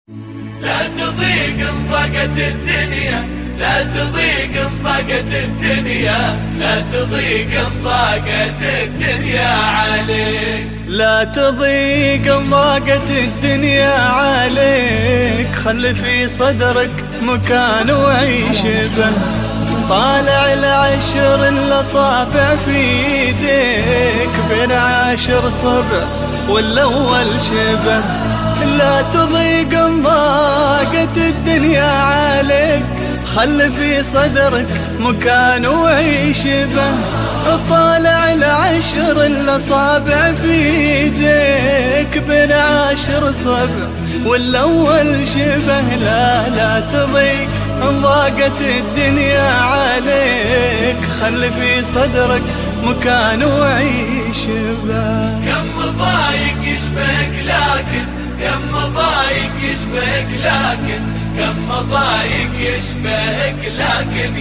لا تضيق ان ضاقت الدنيا، لا تضيق ان ضاقت الدنيا، لا تضيق ان ضاقت الدنيا عليك، لا تضيق ان ضاقت الدنيا عليك. خل في صدرك مكان وعيش به، طالع العشر الاصابع في ايديك، بين 10 صبع والاول شبه. لا تضيق ان ضاقت الدنيا عليك، خل في صدرك مكان وعيش به، طالع العشر الاصابع في ايديك، بين 10 صبع والاول شبه. لا تضيق ان ضاقت الدنيا عليك، خل في صدرك مكان وعيش به. كم ضايق يشبهك لكن، كم ضايق يشبهك لكن، كم ضايق يشبهك لكن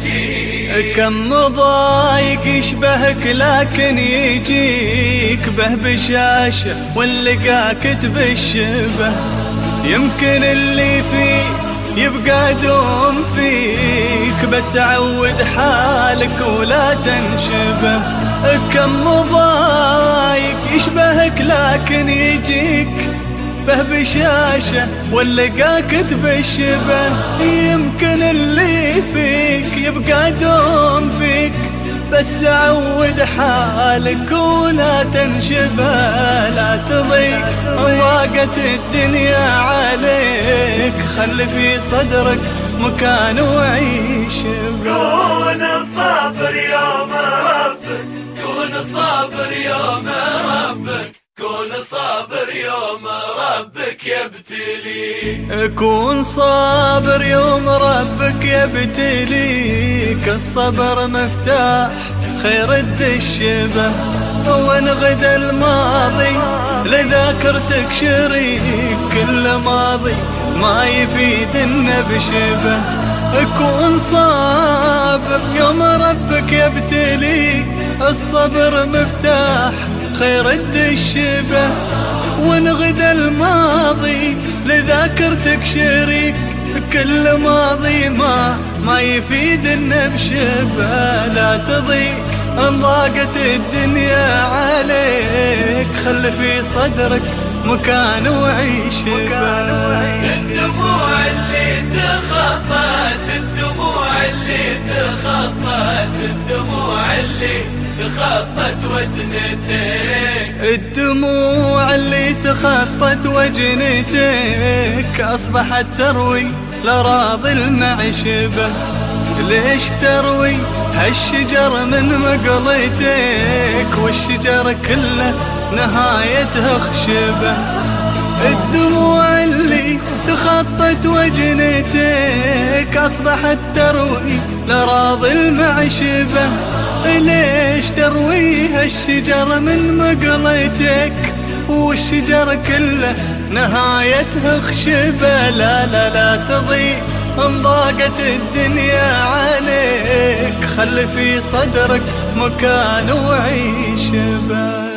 يجيك، كم ضايق يشبهك لكن يجيك به بشاشة واللقاك تبشبه. يمكن اللي فيه يبقى دوم فيك، بس عود حالك ولا تنشبه. كم ضايق يشبهك لكن يجيك به بشاشة واللقاك تبشبه. يمكن اللي فيك يبقى دوم فيك، بس عود حالك ولا تنشبه. لا تضيق ان ضاقت الدنيا عليك، خل في صدرك مكان وعيش به. كون صابر يوم ربك، كون صابر يوم ربك، كون صابر يوم ربك يبتليك، كون صابر يوم ربك يبتليك. الصبر مفتاح خير الدشبه، وان غدا الماضي لذاكرتك شريك، كل ماضي ما يفيد النبشبه. كون صابر يوم ربك يبتليك، الصبر مفتاح خير الدشبه، وان غدا الماضي لذاكرتك شريك، كل ماضي ما يفيد النبشبه. لا تضيق ان ضاقت الدنيا عليك، خل في صدرك مكان وعيش به. الدموع اللي تخطت، الدموع اللي تخطت، الدموع اللي تخطت وجنتك، الدموع اللي تخطت وجنتك، أصبحت تروي لراضي المعشبة. ليش تروي هالشجر من مقلتك، والشجر كله نهايته خشبة. الدموع اللي تخطت وجنتك، أصبحت تروي لراضي المعشبة. ليش تروي هالشجر من مقلتك، والشجر كله نهايته خشبة. لا تضيق ان ضاقت الدنيا عليك، خل في صدرك مكان وعيش به.